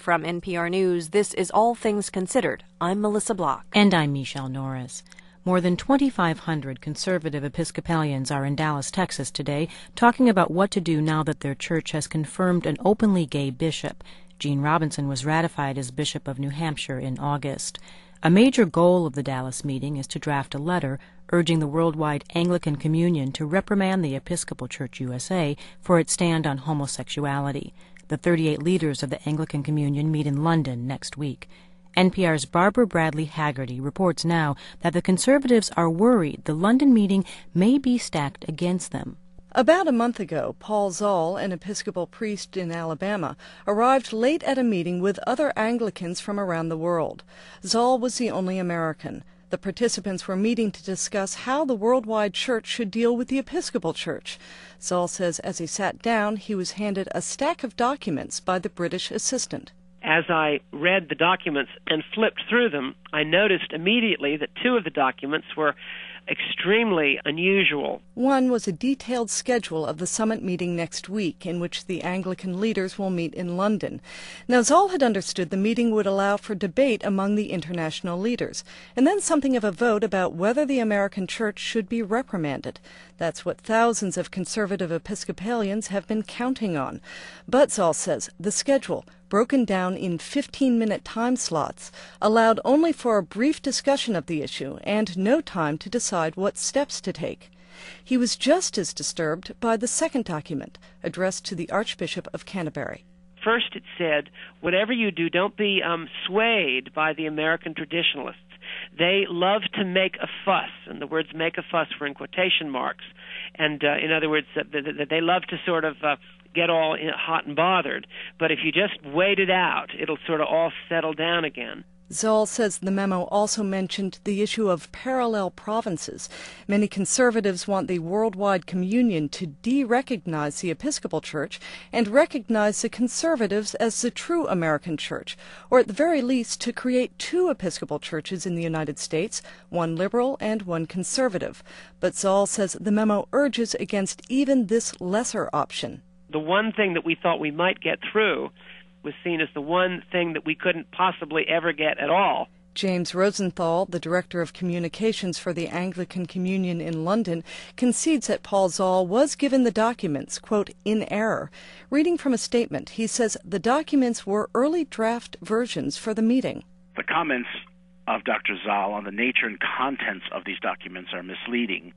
From NPR News, this is All Things Considered. I'm Melissa Block. And I'm Michelle Norris. More than 2,500 conservative Episcopalians are in Dallas, Texas today, talking about what to do now that their church has confirmed an openly gay bishop. Gene Robinson was ratified as Bishop of New Hampshire in August. A major goal of the Dallas meeting is to draft a letter urging the worldwide Anglican Communion to reprimand the Episcopal Church USA for its stand on homosexuality. The 38 leaders of the Anglican Communion meet in London next week. NPR's Barbara Bradley Haggerty reports now that the conservatives are worried the London meeting may be stacked against them. About a month ago, Paul Zahl, an Episcopal priest in Alabama, arrived late at a meeting with other Anglicans from around the world. Zahl was the only American. The participants were meeting to discuss how the worldwide church should deal with the Episcopal Church. Zahl says as he sat down, he was handed a stack of documents by the British assistant. As I read the documents and flipped through them, I noticed immediately that two of the documents were extremely unusual. One was a detailed schedule of the summit meeting next week, in which the Anglican leaders will meet in London. Now, Zahl had understood the meeting would allow for debate among the international leaders, and then something of a vote about whether the American church should be reprimanded. That's what thousands of conservative Episcopalians have been counting on. But Zahl says the schedule, broken down in 15-minute time slots, allowed only for a brief discussion of the issue and no time to decide what steps to take. He was just as disturbed by the second document, addressed to the Archbishop of Canterbury. First it said, whatever you do, don't be swayed by the American traditionalists. They love to make a fuss, and the words make a fuss were in quotation marks. And in other words, they love to sort of get all hot and bothered. But if you just wait it out, it'll sort of all settle down again. Zahl says the memo also mentioned the issue of parallel provinces. Many conservatives want the worldwide communion to de-recognize the Episcopal Church and recognize the conservatives as the true American church, or at the very least to create two Episcopal churches in the United States, one liberal and one conservative. But Zahl says the memo urges against even this lesser option. The one thing that we thought we might get through was seen as the one thing that we couldn't possibly ever get at all. James Rosenthal, the Director of Communications for the Anglican Communion in London, concedes that Paul Zahl was given the documents, quote, in error. Reading from a statement, he says the documents were early draft versions for the meeting. The comments of Dr. Zahl on the nature and contents of these documents are misleading,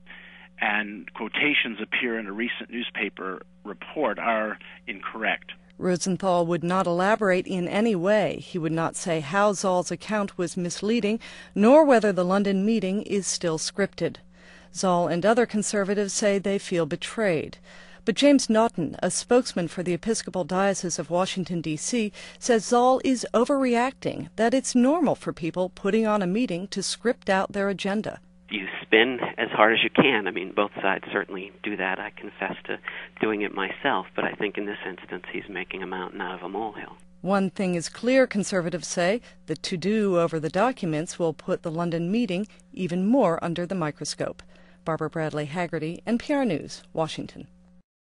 and quotations appear in a recent newspaper report are incorrect. Rosenthal would not elaborate in any way. He would not say how Zahl's account was misleading, nor whether the London meeting is still scripted. Zahl and other conservatives say they feel betrayed. But James Naughton, a spokesman for the Episcopal Diocese of Washington, D.C., says Zahl is overreacting, that it's normal for people putting on a meeting to script out their agenda. You spin as hard as you can. I mean, both sides certainly do that. I confess to doing it myself, but I think in this instance he's making a mountain out of a molehill. One thing is clear, conservatives say. The to-do over the documents will put the London meeting even more under the microscope. Barbara Bradley Haggerty, NPR News, Washington.